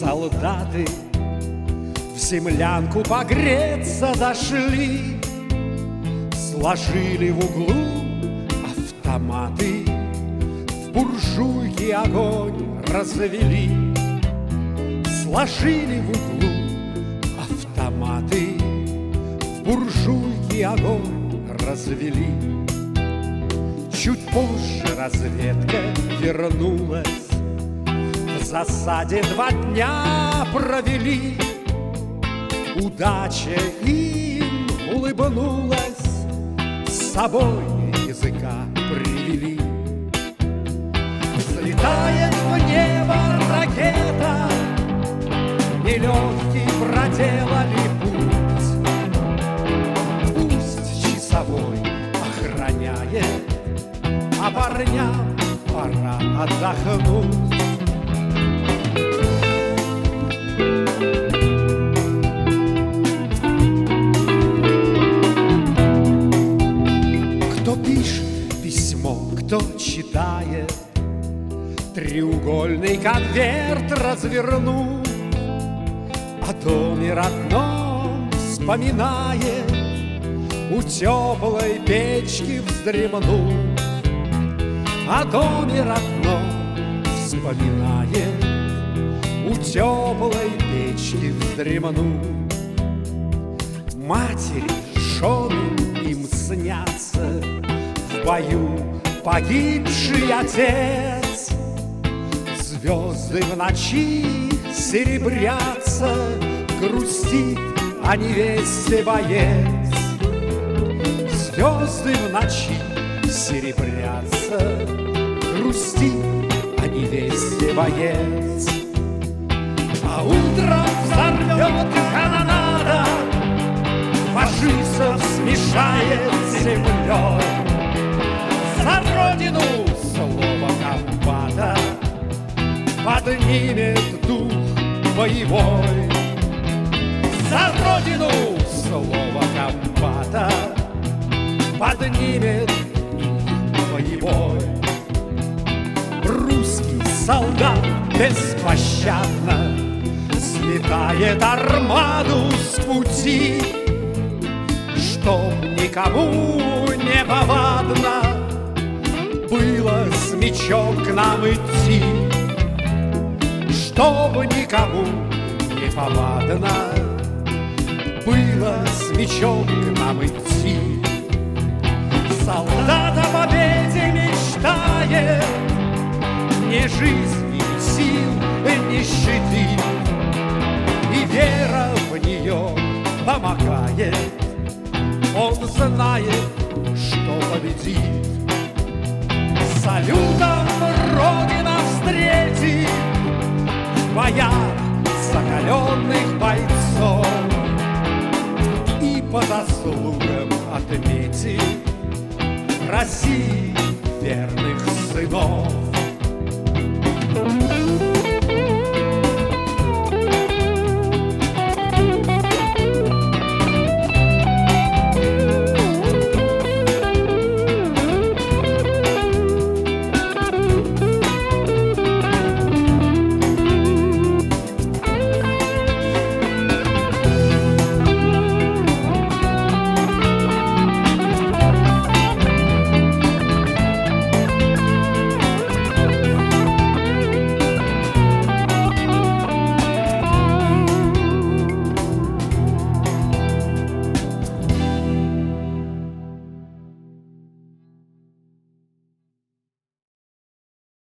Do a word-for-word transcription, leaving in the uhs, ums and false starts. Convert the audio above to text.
солдаты в землянку погреться дошли, сложили в углу автоматы, в буржуйке огонь развели. Сложили в углу автоматы, в буржуйке огонь развели. Чуть позже разведка вернулась, в засаде два дня провели. Удача им улыбнулась, с собой языка привели. Взлетает в небо ракета, нелегкий проделали путь. Пусть часовой охраняет, а парням пора отдохнуть. Кто пишет письмо, кто читает, треугольный конверт развернул, о доме родном вспоминает, у теплой печки вздремнул. О доме родном вспоминает, у теплой печки вздремнул. Матери, жены им снятся, в бою погибший отец. Звезды в ночи серебрятся, грустит о невесте боец. Звезды в ночи серебрятся, грустит о невесте боец. А утром взорвет канонада, фашистов смешает с землей. За родину слово комбата поднимет дух боевой. За родину слово комбата поднимет дух боевой. Русский солдат беспощадно сметает армаду с пути, чтоб никому не повадно было с мечом к нам идти. Чтоб никому не повадно было с мечом к нам идти. Солдат о победе мечтает, ни жизни, ни сил не щадит, и вера в нее помогает. Он знает, что победит. Салютом Родина встретит в боях закаленных бойцов и по заслугам отметит России верных сынов.